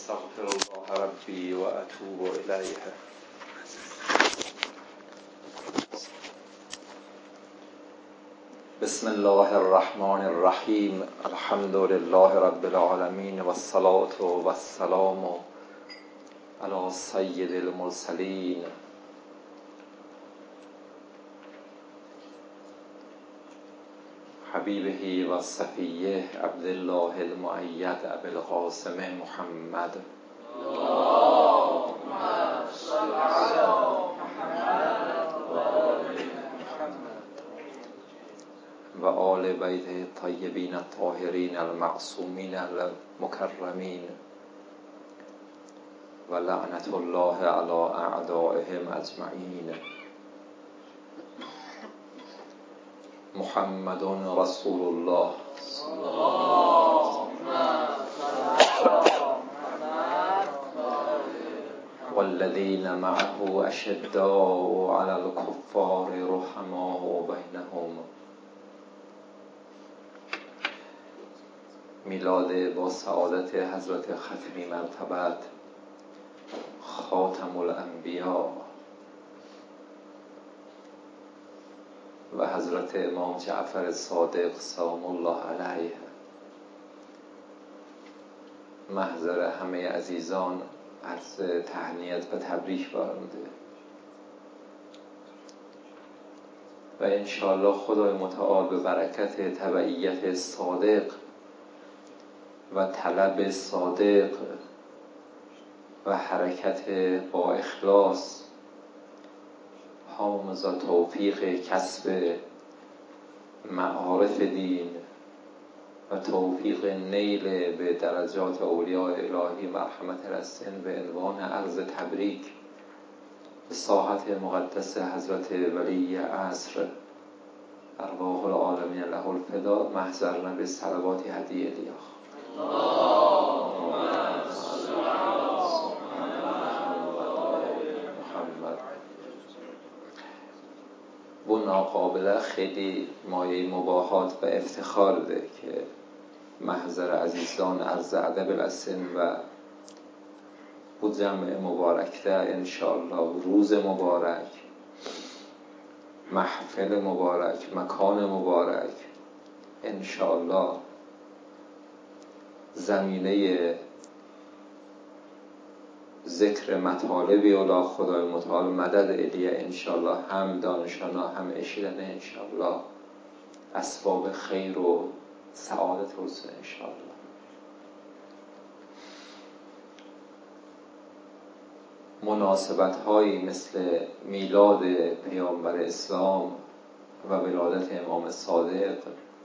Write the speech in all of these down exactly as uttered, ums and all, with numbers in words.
استغفر الله ربی و اتوب الیه. بسم الله الرحمن الرحیم. الحمد لله رب العالمین و الصلاة و السلام علی سید المرسلین حبیبه و صفیه عبدالله المؤید ابی القاسم محمد اللهم صل علی محمد و آل بیت الطیبین الطاهرین المعصومین المکرمین و لعنت الله علی اعدائهم اجمعین. محمد رسول الله والذین معه اشداء علی الکفار رحماء بینهم. میلاد با سعادت حضرت ختمی مرتبت خاتم الانبیا و حضرت امام جعفر صادق سلام الله علیه، محضر همه عزیزان عرض تهنیت و تبریک بارنده و انشاءالله خدای متعال به برکت تبعیت صادق و طلب صادق و حرکت با اخلاص حامز توفیق کسب معارف دین و توفیق نیل به درجات اولیاء الهی مرحمت رسن به عنوان عرض تبریک به ساحت مقدس حضرت ولی عصر ارواح العالمین له الفدا محضرن به صلوات هدیه لیاخ. و ناقابله خیلی مایه مباهات و افتخار ده که محضر عزیزان عرض ادب الاسن و بود جمع مبارک ده انشاءالله روز مبارک، محفل مبارک، مکان مبارک انشاءالله زمینه ذکر مطالبی اولا خدای متعال مدد الیه انشاءالله هم دانشانا هم اشیدن انشاءالله اسباب خیر و سعادت حسن انشاءالله. مناسبت هایی مثل میلاد پیامبر اسلام و ولادت امام صادق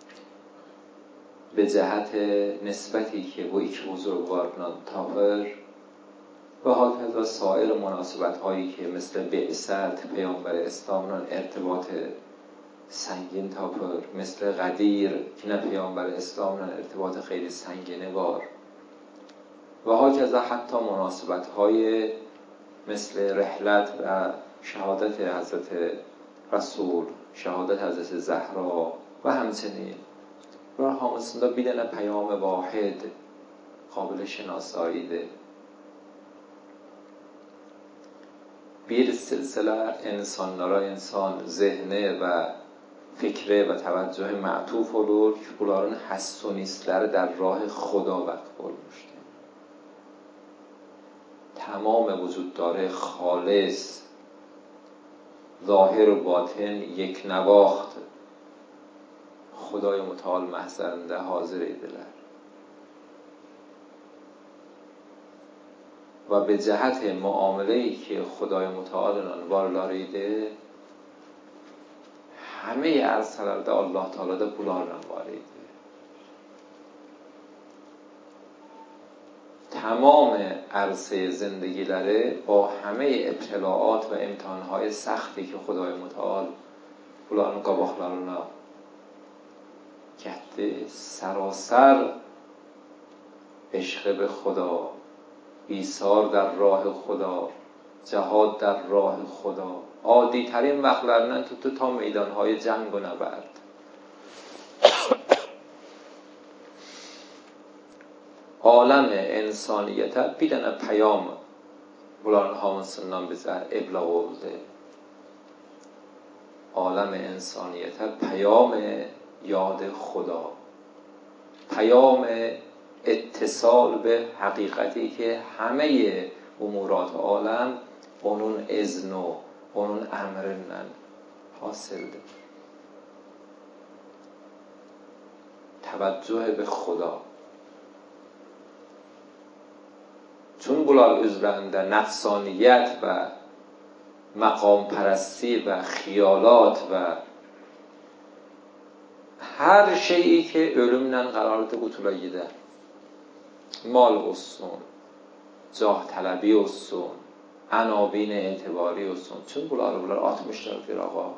به جهت نسبتی که با یک بزرگواران تاهر و هاکذا سایر مناسبت هایی که مثل بعثت پیامبر اسلام ارتباط سنگین تاپر، مثل غدیر که نه پیامبر اسلام ارتباط خیلی سنگینه بار و هاکذا حتی مناسبت های مثل رحلت و شهادت حضرت رسول، شهادت حضرت زهرا و همچنین و همسنده بیدن پیام واحد قابل شناسایی ده. بیر سلسله انسان نرا انسان ذهنه و فکره و توجه معطوف olur ki bunların حسونیستler در راه خدا وقف olmuştu. تمام وجود داره خالص ظاهر و باطن یک نواخت خدای متعال محضرنده حاضر ایدلر و به جهت معامله‌ای که خدای متعال انوار لاریده همه ارسلرده الله تعالی ده بولار انواریده. تمام عرصه زندگیلره با همه ابتلاعات و امتحانهای سختی که خدای متعال بولارن قباخلارنا کهده سراسر عشق به خدا، ایثار در راه خدا، جهاد در راه خدا عادی ترین وقتلرنن تو تو تا میدانهای جنگ و نبرد عالم انسانیت بیدن پیام بلان هامون سنان بزر ابلاغ oldu. عالم انسانیت پیام یاد خدا، پیام اتصال به حقیقتی که همه امورات عالم اونون اذن و اونون امرنن حاصل ده. توجه به خدا. چون بلال üzerinde نفسانیت و مقام پرستی و خیالات و هر şeyi که ölümle قرارdı qutula gider. مال olsun, cah tələbi olsun, عناوین اعتباری olsun. Çün bunları bunlar atmışlar bir ağa.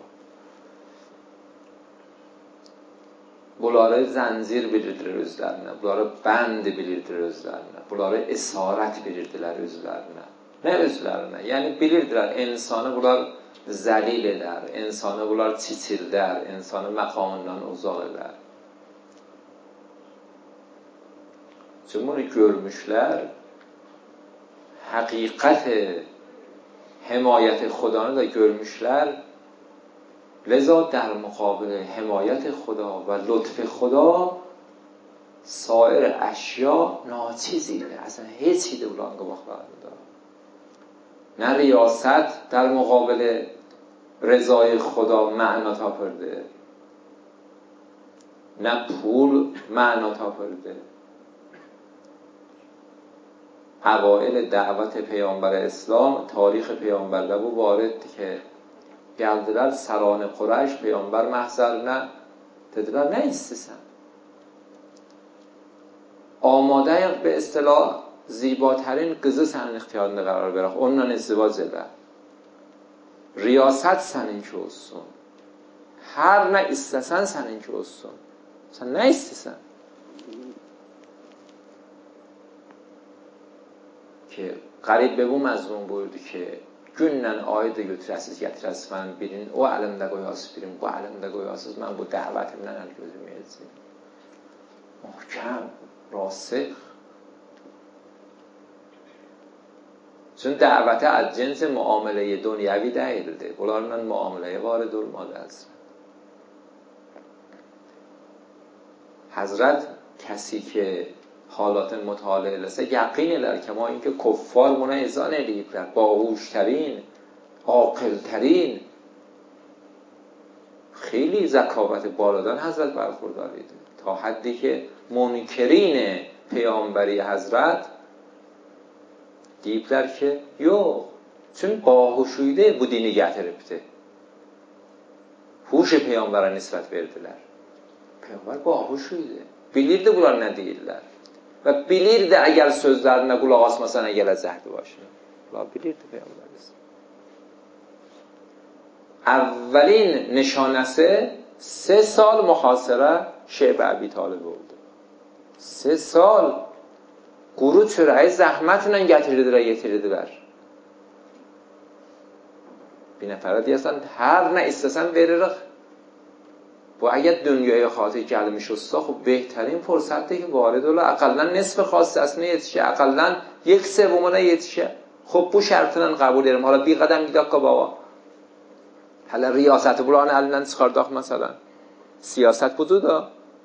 Bunları zəncir bilirdilər özlərinə, bunları bənd bilirdilər özlərinə, bunları esarət bilirdilər özlərinə. Nə özlərinə? Yəni bilirdilər insanı bunlar zəlil edər, insanı bunlar çiçildər, insanı məqamından uzaq edər. Çünki bunu görmüşlər, həqiqət حمایت خدا را görmüşlər. لذا در مقابل حمایت خدا و لطف خدا سایر اشیا ناچیزیده، اصلا هیچی ده بلان باخته. نه ریاست در مقابل رضای خدا معنا تاپرده، نه پول معنا تاپرده. اوائل دعوت پیامبر اسلام تاریخ پیامبر ده bu vaareddi ki geldiler سران قریش پیامبر محضرine dediler ne istiyorsun? آماده به اصطلاح زیباترین قızı senin اختیارında قرار bırak. Onunla ازدواج eder. Riyaset seninki olsun. Her ne istesen seninki olsun. Sen ne istiyorsun? Ki qarib به bu məzmun buyurdu ki günlə ayı da götürəsiz, gətirəsiz mənim birin, o əlimdə qoyasız birin, bu əlimdə qoyasız, mən bu dəvətimdən əl gözüməyəcəyim. Muhkəm, rasix. Çünki dəvətə az cins muamiləyə dünyəvi deyildi. Bunlarla muamiləyə varid olmadı əslən. Həzrət کسی که حالات مطالعه لسه یقین الر که ما اینکه کفار مونه ازان الیبلر باهوشترین عاقلترین خیلی ذکاوت بالادان حضرت برخورداریده تا حدی که منکرین پیامبری حضرت دیبلر که yok چون باهوشویده bu dini gətiribdi huş peygambərə nisbət verdilər peygamber باهوشویده bilirdi bunlar nə deyirlər və bilirdi əgər sözlərinə qulaq asmasa nə gələcəkdi başına. Bunlar bilirdi Peyğəmbərimiz. Əvvəlin nişanəsi سه سال محاصره شیب ابی طالب oldu. سه سال quru çörəyi zəhmətlə gətirdilər, yetirdilər. Bir nəfərə deyəsən, hər nə istəsən veririk. و اگر دنیای خاطر gelmiş olsa خب بهترین فرصته که وارد ola اقلا نصف خواستسine yetişe اقلا یک سومuna yetişe خب bu şərtlə qəbul edirəm حالا bir qədəm bir dakika baba hələ riyasəti buranın əlindən çıxardaq məsələn siyasət budur da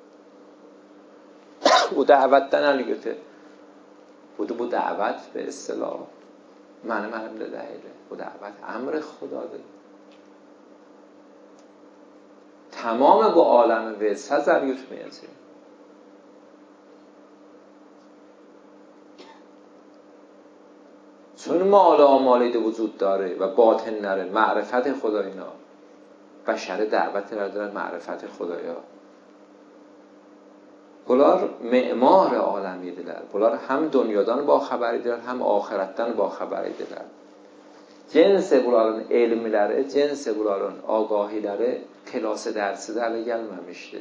bu dəvətdən əli götür budur bu dəvət به اصطلاح mənim əlimdə deyil bu dəvət əmr xudadır تمام با عالم وسع ضریوت میازه چون مال آمالیده وجود داره و باطن نره معرفت خداینا بشر دعوت داره معرفت خدایا bunlar معمار عالمیدilər bunlar هم dünyadan با xəbəridirlər هم آخرətdən با xəbəridirlər cins bunların elmləri cins bunların آگاهیləri کلاس درسی در gelmemişti.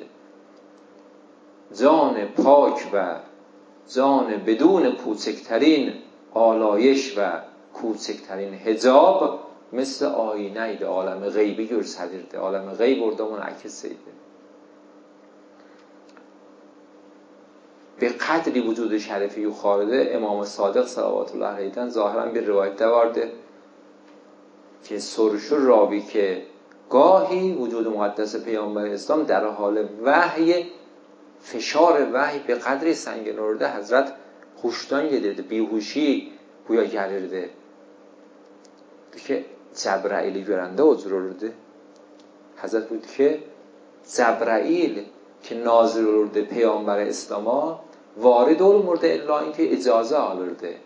جان پاک و جان بدون کوچکترین آلایش و کوچکترین حجاب مثل آینه اید عالم غیبی görsədirdi. عالم غیب orada منعکس idi. به قدری وجود شریفی و خالده امام صادق صلوات الله علیه ظاهرا به روایت دوارده که سرشو راوی که گاهی وجود مقدس پیامبر اسلام در حال وحی فشار وحی به قدری سنگین آورده حضرت هوشدان گرفته بیهوشی گویا گرفته که جبرائیل گرنده حضور آورده حضرت بود که جبرائیل که نازل آورده پیامبر اسلام وارد مورد الا اینکه اجازه آورده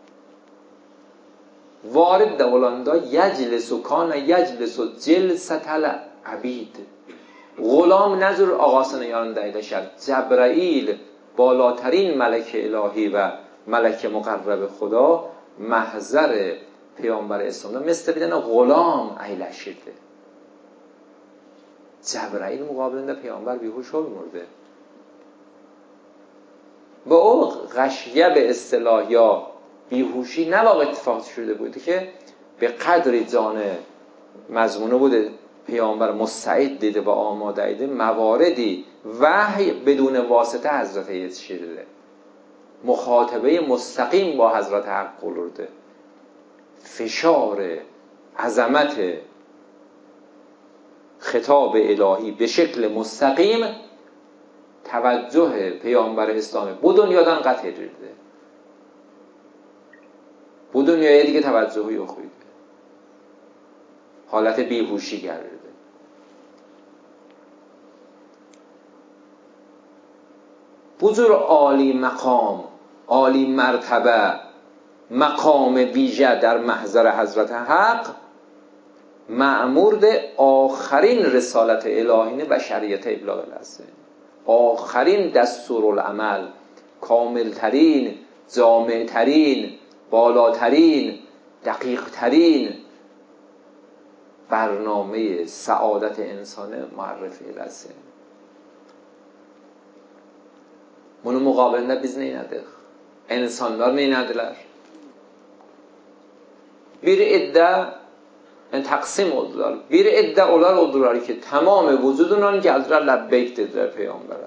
وارد دولاندا یجلس و کان یجلس و جلسة العبید غلام نظر آقاسن یارن دایده شد جبرائیل بالاترین ملک الهی و ملک مقرب خدا محضر پیامبر اسلام مثل بیدن غلام ایله شده جبرائیل مقابلنده پیامبر بیهوش شد مرده با او غشیه به اصطلاح یا بیهوشی نواقع اتفاق شده بوده که به قدری جان مضمونه بوده پیامبر مستعد دیده و آماده دیده مواردی وحی بدون واسطه حضرت یتشیرده مخاطبه مستقیم با حضرت حق قلورده فشار عظمت خطاب الهی به شکل مستقیم توجه پیامبر اسلامی بو دنیادان قطع دیده بو دنیای دیگه توجهی اخویده حالت بیهوشی گرده بزرگ عالی مقام عالی مرتبه مقام ویژه در محضر حضرت حق مأمور ده آخرین رسالت الهی بشریت ابلاغ لحظه آخرین دستورالعمل کاملترین جامعترین بالاترین دقیقترین برنامه سعادت انسان معرفی لحظه منو مقابلinde biz neyledik? İnsanlar neylediler? Bir iddia yani taksim oldular. Bir iddialar oldular ki tamam vücudundan geldiler lebbeyk dediler peygambere.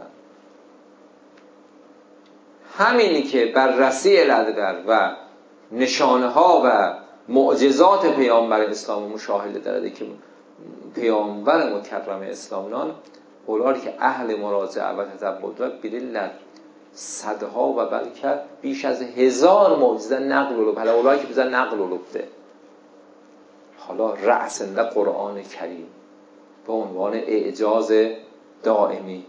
همینی که بررسی elediler و نشانه ها و معجزات پیامبر اسلام مشاهده دارده که پیامبر مکرم اسلامنان اولار که اهل مراجعه و تدبر بیدیلر صدها و بلکه بیش از هزار معجزه نقل ولوب حالا اولایی که بزن نقل ولوبده حالا رأسنده قرآن کریم به عنوان اعجاز دائمی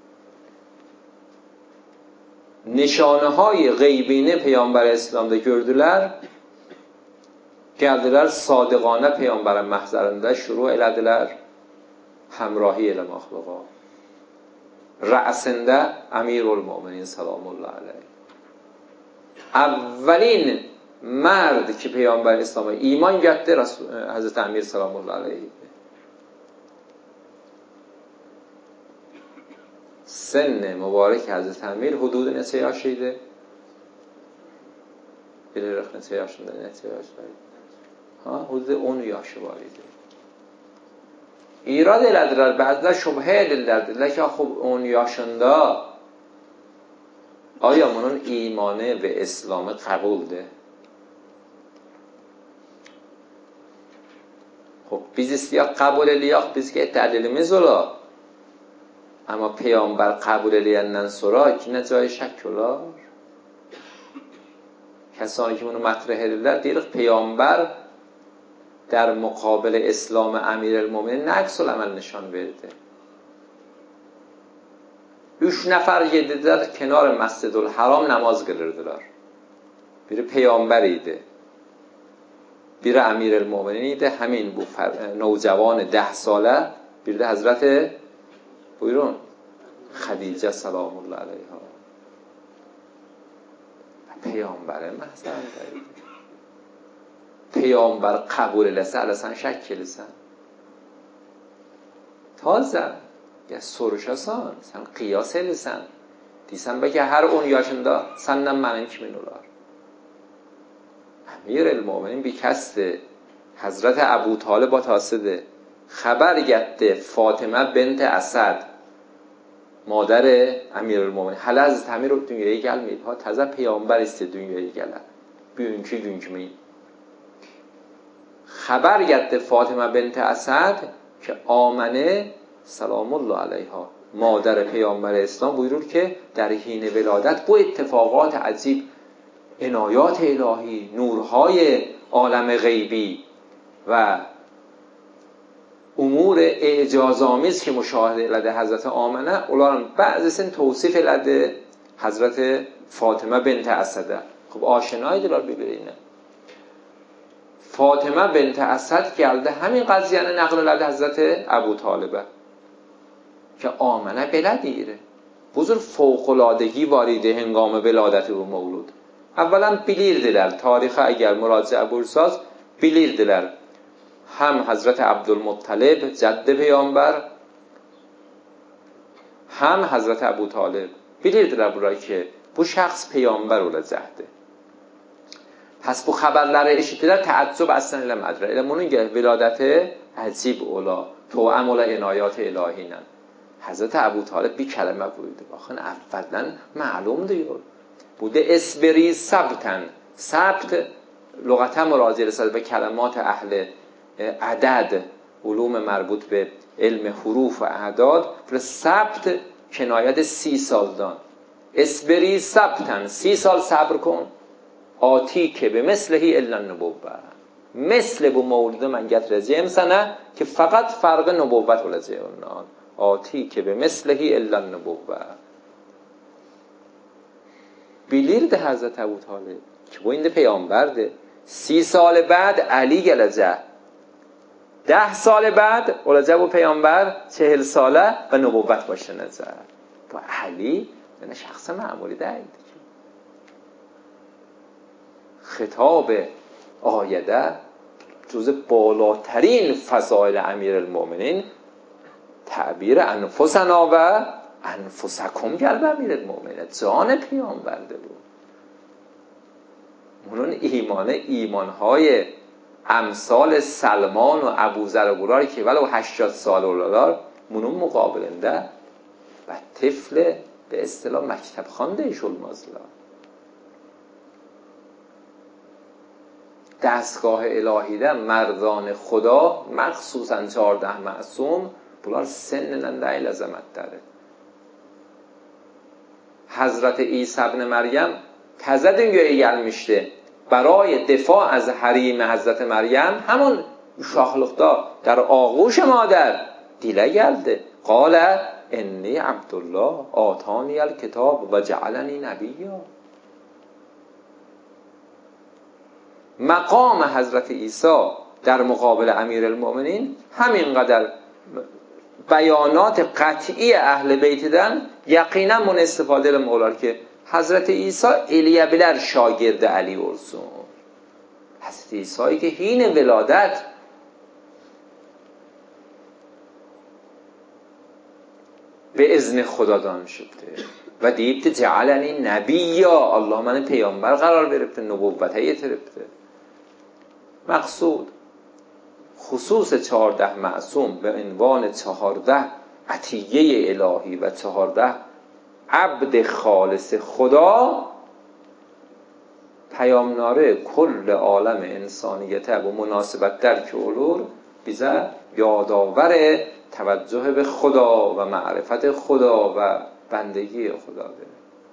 nişanı های غیبینه پیامبر اسلام da gördüler geldiler صادقانه پیامبر محضرنده شروع elediler همراهی اله مخلوقا رأسنده امیرالمؤمنین سلام الله علیه اولین مرد که پیامبر اسلام ایمان گرفته حضرت امیر سلام الله علیه سن مبارک حضرت امیر حدود نچه yaşıydı? Bilirik neçə yaşında, neçə yaşında? Ha, حدود on yaşı var idi. İrad elədilər, bəzilər şübhə edirlər, dedilər ki, xub on yaşında آیا bunun imanı və İslamı qəbuldur? خب biz istəyək qəbul eləyək, biz ki dəlilimiz ola. Amma Peyğəmbər qəbul eləyəndən sonra ki, nə cayı şək olar? کسانی که منو مطرح edirlər, deyirik Peyğəmbər در مقابل اسلام امیرالمومنین عکس العمل نشان verdi. Üç nəfər gedidilər kenar Məscidül Haram namaz qılırdılar. Biri Peyğəmbər idi. Biri امیرالمومنین idi. Həmin bu نوجوان ده ساله bir de Hazreti buyurun Xədicə سلام الله علیها پیامبر محضرنده idi. پیامبر قبول eləsə eləsən şək eləsən tazə ya soruşasan sən qiyas eləsən deysən bəlkə hər on yaşında səndən mənim kimin olar امیرالمومنین bir kəsdir Hazreti Əbu Talib atasıdır xəbər getdi Fatimə bint Əsəd مادر امیرالمومنین هل از تامیر دنیای gelmeyip ha təzə peygamber ist dünyaya gələr. Bugünkü gün kimi خبر گرفته فاطمه بنت اسد که آمنه سلام الله علیها مادر پیامبر اسلام buyurur که در حین ولادت با اتفاقات عجیب عنایات الهی نورهای عالم غیبی و امور اعجازآمیز که مشاهده elədi حضرت آمنه اولارم بعضیسini توصیف elədi حضرت فاطمه بنت اسد. خب آشنایدیlar ببینید فاطمه بنت اسد geldi همین قضیه نقل elədi حضرت ابو طالبه که آمنه belə deyir. Bu cür fövqəladəgi var idi həngamə velادت bu mövlud. Əvvələn bilirdilər, tarixə əgər müraciə buyursaz bilirdilər. Həm Həzrət Abdülmuttalib, cəddi peyğəmbər, həm Həzrət Əbu Talib bilirdilər bura ki, bu şəxs peyğəmbər olacaqdır. Pəs bu xəbərləri eşitdilər, təəccüb əslən eləmədilər. Elə bunun görə velادəti əcib ola, توأم ola inayat ilahi ilə. Həzrət Əbu Talib bir kəlmə buyurdu. Baxın, əvvəldən məlum deyir. بوده اسبری ثبتن ثبت لغتا مراجعه رسد به کلمات اهل عدد علوم مربوط به علم حروف و اعداد و ثبت کنایت سی سال دان اسبری ثبتن سی سال صبر کن آتی که به مثلهی الا نبوه مثل bu mevlüde من getireceğim sana ki fakat farkı nübüvvet olacak ondan آتی که به مثلهی الا نبوه bilirdi Hazreti Ebu Talib ki bu indi peygamberdir. سی سال بعد علی gələcək. ده سال بعد olacaq bu peygamber چهل ساله و نبوت başlanacaq. Bu علی یعنی شخص معمولی değildi. خطاب آیده جز بالاترین فضایل امیرالمومنین تعبیر انفسنا و انفسکم کرد امیرالمومنین جان پیامبرده بود. منون ایمان ایمانهای امثال سلمان و ابوذر و غراری که ولو هشتاد سال اولادار منون مقابلنده و طفل به اصطلاح مکتب خوانده ایشون مازلا دستگاه الهی ده مردان خدا مخصوصا چهارده معصوم bunlar سنن değil azamet dاره. حضرت عیسی ابن مریم تازه dünyaya gelmişti. برای دفاع از حریم حضرت مریم همون uşaqlıqda در آغوش مادر دیله geldi. قال انی عبدالله آتانی الکتاب و جعلنی نبیا. مقام حضرت عیسی در مقابل امیرالمومنین همینقدر بیانات قطعی اهل بیتدن یقینا من استفاده المولار که حضرت عیسی الیبلر شاگرد علی olsun. حضرت عیسی که حین ولادت به اذن خدا دان شده و دیبت جعلنی نبیا الله من پیامبر قرار گرفته نبوت گرفته. مقصود خصوص چهارده معصوم به عنوان چهارده عطیه الهی و چهارده عبد خالص خدا پیامناره کل عالم انسانیت و مناسبت درک علور بیزه یادآور توجه به خدا و معرفت خدا و بندگی خدا ده.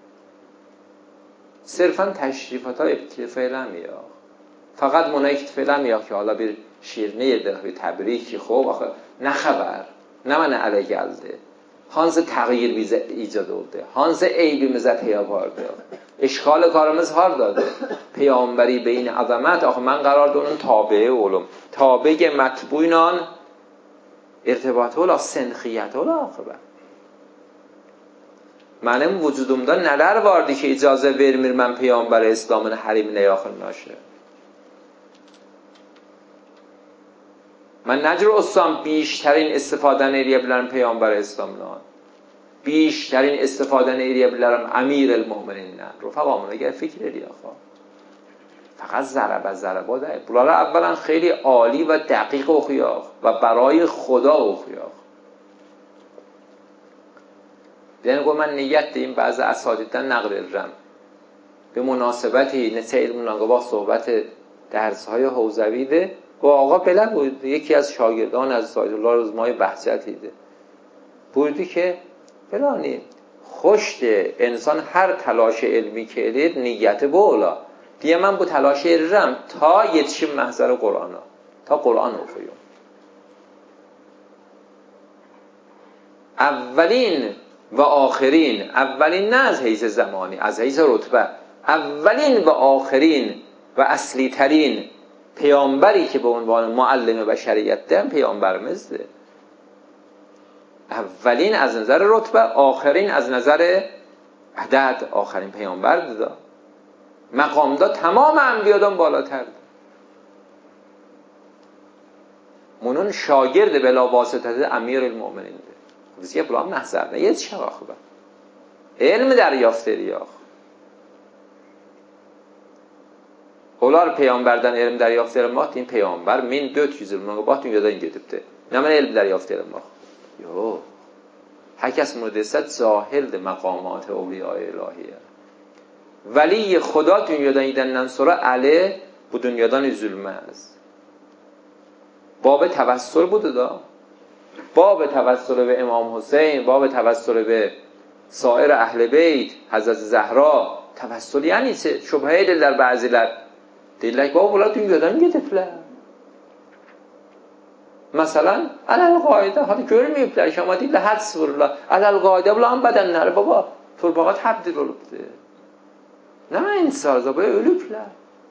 صرفا تشریفات های اکتفایل نمیاد. فقط منای اکتفایل نمیاد که حالا bir شیرنه در bir تبریکی خوب آخه نه خبر نه من علی geldi. Hansı تغییر bize ایجاد oldu? Hansı eybimize teyap vardı? اشکال کارımız hardadır? Peygamberi beyin azamet آخه من قرار دونم تابعه olum. تابع مطبوعان ارتباط ola سنخیت ola آخه benim vücudumda neler vardı ki icazə vermir mən Peyğəmbər İslamın həriminə yaxınlaşır. من نجر olsam بیشترین استفاده eləyə bilərəm Peyğəmbər İslamdan. بیشترین استفاده eləyə bilərəm امیرالمومنینdən. رفقامون اگر فکر eləyək خواهد. فقط ضربه ضربه ده. بلاره اولا خیلی عالی و دقیق اخیاق و برای خدا اخیاق. یعنی گفت من نیت دیم بعض اساتیدن نقل الرم به مناسبتی نسه علم ناگواه صحبت درس‌های حوزوی ده با آقا بله بود یکی از شاگردان از ساید الله روزمای بحثیتی ده بودی که فلانی خوشته انسان هر تلاش علمی که دید نیت بولا دیگه من با تلاش رم تا یتشیم محضر قرآن ها. تا قرآن اوفیون اولین و آخرین اولین نه از حیث زمانی از حیث رتبه اولین و آخرین و اصلی ترین پیامبری که به عنوان معلم بشریت دم پیامبر مزده اولین از نظر رتبه آخرین از نظر عدد آخرین پیامبر داده مقام دا تمام انبیادان بالاتر ده منون شاگرد بلا واسطه امیر المؤمنین ده بسیار بلا محضر نه یه چه خوبه علم دریافته ریاخ اولار پیامبردن علم دریافته رمات این پیامبر من دو چیز رو باتون یادن گرفته نه من علم دریافته رمات یو هر کس مردست زاهل مقامات اولیاء الهیه ولی خدا دنیادان ایدن ننصره علی bu dünyadan üzülmez. باب توسل بوده دا باب توسل به امام حسین باب توسل به سایر اهل بیت حضرت زهرا توسل یعنی چه شبهه دل در بعضیler دیلک بابا بلا dünyadan gidipler مثلا علل قاعده حالا görmeyipler ki ama değil hadis vururlar علل قاعده bulan bedenleri baba torbağa tebdil olubdu ne insanlar böyle ölüpler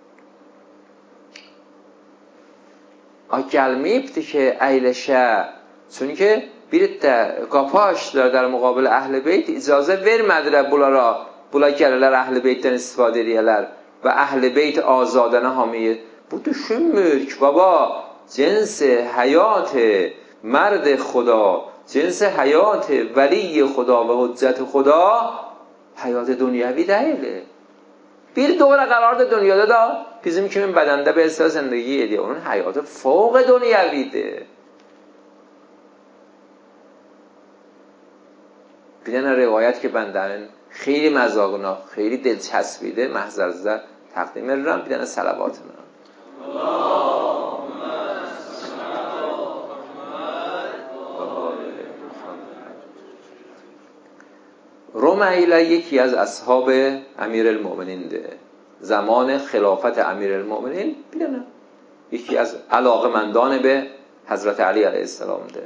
a gəlməyibdi ki əyləşə çünki bir də qapı açdılar در مقابل اهل بیت icazə vermədilər bunlara bunlar gəlirlər اهل بیتdən istifadə edərlər və اهل بیت azadənə hamiyə bu düşünmür ki baba جنس حیات مرد خدا جنس حیات ولی خدا و حجت خدا حیات دنیوی دیله bir دوره قرار دنیادا da bizim kimin bedende به اصطلاح زندگی ediyor onun hayatı فوق دنیویده bir tane روایت که بندن خیلی مذاقنا خیلی دلچسبیده محضر زد تقدیم ارم bir tane صلوات رمیله یکی از اصحاب امیرالمؤمنین ده زمان خلافت امیرالمؤمنین بیدنه یکی از علاقمندان به حضرت علی علیه السلام ده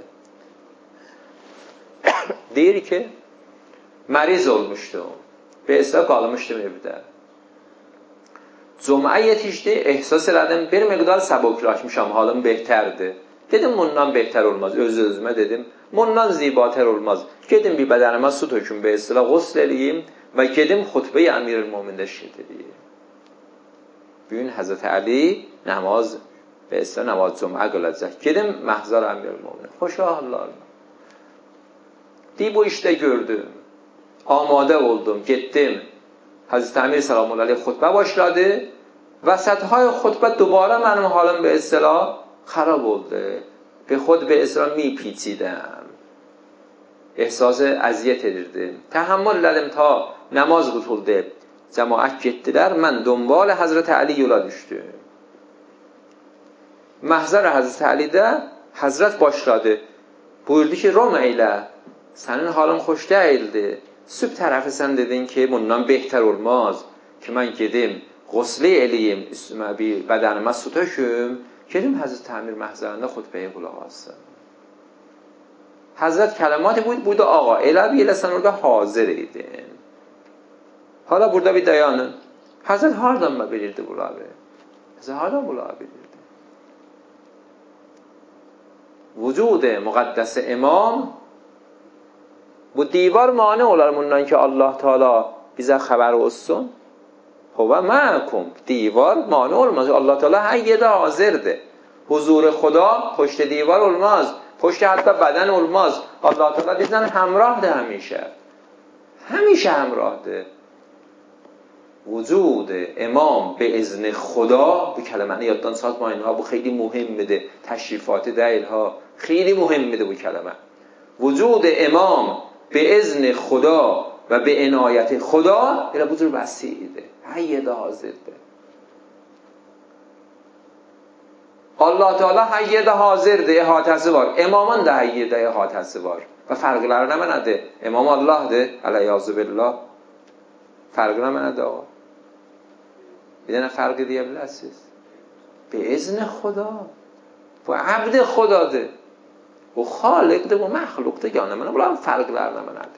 deyir ki meriz olmuştum به اصطلاح qalmışdım evdə cum'a yetişdi ehsas elədim bir miqdar səbuklaşmışam halım behtərdir dedim bundan behtər olmaz öz özümə dedim bundan zibatər olmaz gedim bir bədənimə su töküm به اصطلاح غسل eləyim və gedim xutbə-i امیرالمؤمنین şirk edeyim bugün Hazreti Ali namaz به اصطلاح namaz cum'a qılacaq gedim mahzar امیرالمؤمنین xoşallah دی bu işte gördüm آماده oldum getdim Hazreti Amir سلام الله علیه خطبه başladı وسطهای خطبه دوباره منم حالم به اصطلاح خراب oldu به خود به اصطلاح میپیچیدم احساس اذیت edirdim تحمل elədim تا namaz qutuldu cemaat getdilər mən دنبال Hazreti Ali yola düşdüm mahzar Hazreti Ali'də Hazret başladı buyurdu ki Romeylə sənin halın xoş deyildi sübh tərəfi sən dedin ki bundan behtər olmaz ki mən gedim غسل eləyim üstümə bir bədənimə su töküm gedim Hazreti Amir mahzarında xutbəyə qulaq assın Hazret kəlamaتی buydu buydu ağa elə bir elə sən orada hazır idin hala burada bir dayanın Hazret hardan mı bilirdi bunları Hazret hardan bunları bilirdi vücud مقدس imam bu دیوار مانع olarmundan ki Allah Teala bize haber olsun هو معكم دیوار مانع olmaz Allah Teala her yerde hazırdır huzur خدا پشت دیوار olmaz پشت حتی بدن olmaz Allah Teala bizden همراهده همیشه همیشه همراهده وجود امام به اذن خدا bu kelimeyi yaddan satmayın ha bu خیلی مهمه تشریفات دلیل ها خیلی مهمه bu kelime وجود امام به اذن خدا و به عنایت خدا اینا بزرگ وسیعیده حید حاضر ده الله تعالی حید حاضر ده احاطه بار امامان ده حید احاطه بار و فرق لر نمنده امام الله ده علیاذ بالله فرق نمنده آقا بدون فرق دیگه بلسیست به اذن خدا و عبد خدا ده و خالق ده و مخلوق ده گانه منه بلا هم فرق لر نمنده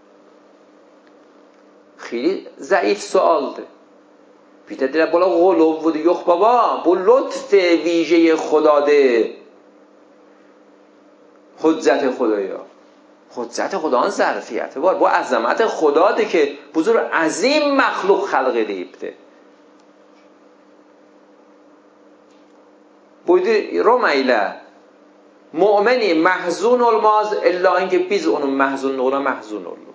خیلی ضعیف سوال ده بیده دیره بلا غلو بوده یخ بابا بو لطف ویژه خدا ده حجت خدایا حجت خدا آن ظرفیت بار با عظمت خدا ده که بزرگ عظیم مخلوق خلق دیبده بودی رومیله مؤمنی محزون الماز الا اینکه بیز اونو محزون نولا محزون اولو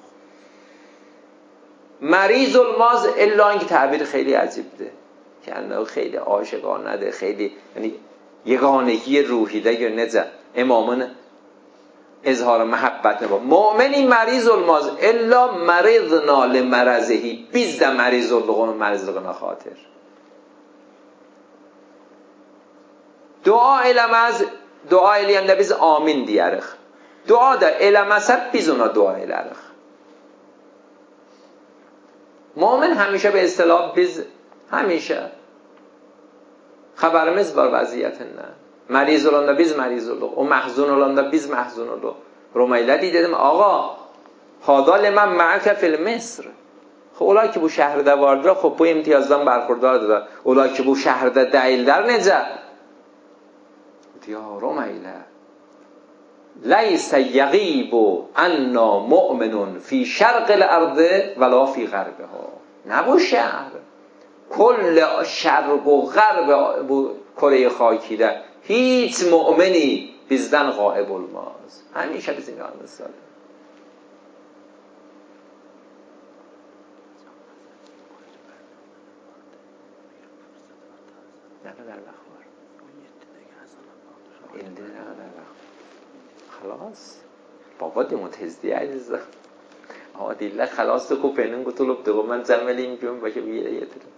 مریض الماز الا اینکه تعبیر خیلی عجیب ده که انه خیلی عاشقانه ده خیلی یعنی یگانگی روحی ده یا نزه امامان اظهار محبت نبا مؤمنی مریض الماز الا مرضنا لمرضهی بیز ده مریض اللغون مریض لغنا خاطر دعا علمز دعا علیم نبیز آمین دیارخ دعا ده علمزب بیز اونا دعا علرخ مؤمن همیشه به اصطلاح بیز همیشه خبرمز بار وضعیت نه مریض اولانده بیز مریض اولو و محزون اولانده بیز محزون اولو رومیله دیدم آقا حاضر من معک فی مصر خب اولای که بو شهر ده واردره خب بو امتیازدان برخوردار داده اولای که بو شهر ده دعیل در نجه یا رومیله لیس یغیب انا مؤمن فی شرق الارض ولا فی غربها نبو شهر کل شرق و غرب کره خاکی ده هیچ مؤمنی bizden غائب olmaz همیشه bizim yanımızdadır نه قدر وقت var elli ne kadar وقت خلاص بابا دیمو تزدی عزیزم آقا دیله خلاص تو کوپنین گتولوب دو من زملیم بیون باشه بیره یه تره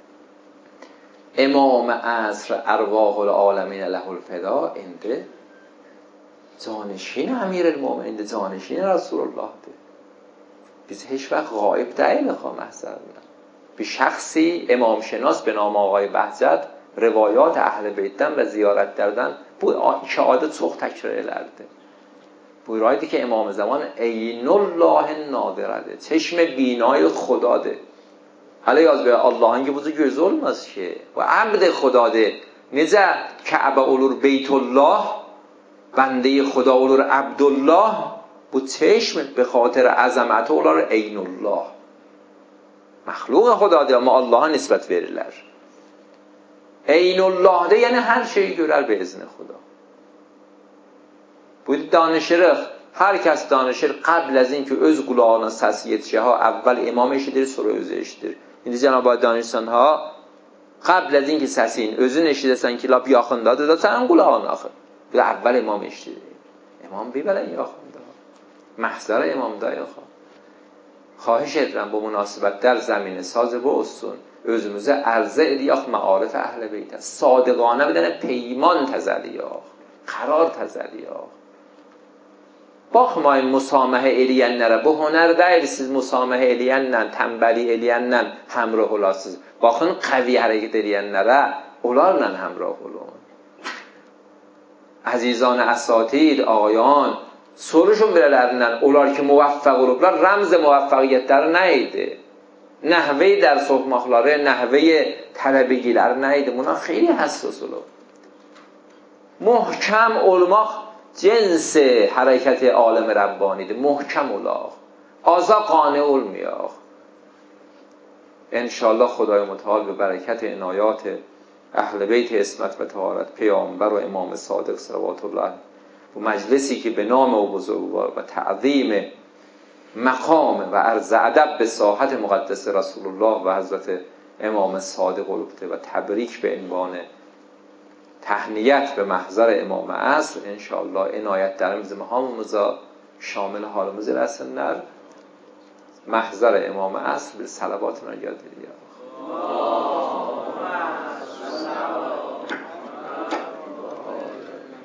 امام عصر ارواح العالمین له الفدا انده جانشین امیر المؤمنین ده جانشین رسول الله ده biz هیچ وقت غایب دعیل خواه محضر میدن بی شخصی امام شناس به نام آقای بهجت روایات اهل بیتن و زیارت دردن bu şehadet çok tekrar elerdi. Buyuraydı ki امام زمان عین الله نادرده چشم بینای خدا ده حالا یاز به الله hangi buzu göz olmaz ki و عبد خدا ده نزه کعبه olur بیت الله بنده خدا olur عبدالله bu چشم به خاطر عظمت olur عین الله مخلوق خدا ده ama Allah'a نسبت verirler عین الله ده یعنی هر şeyi görer به اذن خدا bu danışırıq hər kəs danışır قبل از اینکه öz qulağına səs yetişə ha əvvəl imam eşidir sonra özü eşidir indi Cənab-ı danışsan ha قبل از اینکه səsin özün eşidəsən ki lap yaxındadır da sənin qulağına axır bir əvvəl imam eşidir imam ببرن yaxında محضر imam da yaxın خواهش edirəm bu münasibət در زمینه ساز bu olsun özümüzə ərzə ediyək معارف اهل بیت صادقانه بدن پیمان تزلیاق قرار تزلیاق Baxmayın müsamaha eləyənlərə. Bu hünər deyil, siz müsamaha eləyənlə, tənbəli eləyənlə həmrah olasınız. Baxın, qəvi hərəkət eləyənlərə, onlarla həmrah olun. Əzizan əsatid, ağayan, soruşun birələrindən, onlar ki, müvəffəq olublar, rəmz müvəffəqiyyətləri nə idi? Nəhvəyi dərs oxumaqları, nəhvəyi tələbəgiləri nə idi? Buna xeyli həssas olub. Muhkəm olmaq cins hərəkət aləm Rabbanidir. Muhkəm olaq. Aza qane olmayaq. انشالله خدای متعال به برکت عنایات اهل بیت عصمت و طهارت پیامبر و امام صادق صلوات الله و مجلسی که به نام او بزرگوار و تعظیم مقام و عرض ادب به ساحت مقدس رسول الله و حضرت امام صادق البته و تبریک به عنوان تهنیت به محضر امام عصر انشاءالله عنایت درم زمه همومزا شامل حال مزل اصل نر محضر امام اصل به صلواتنا یاد دید.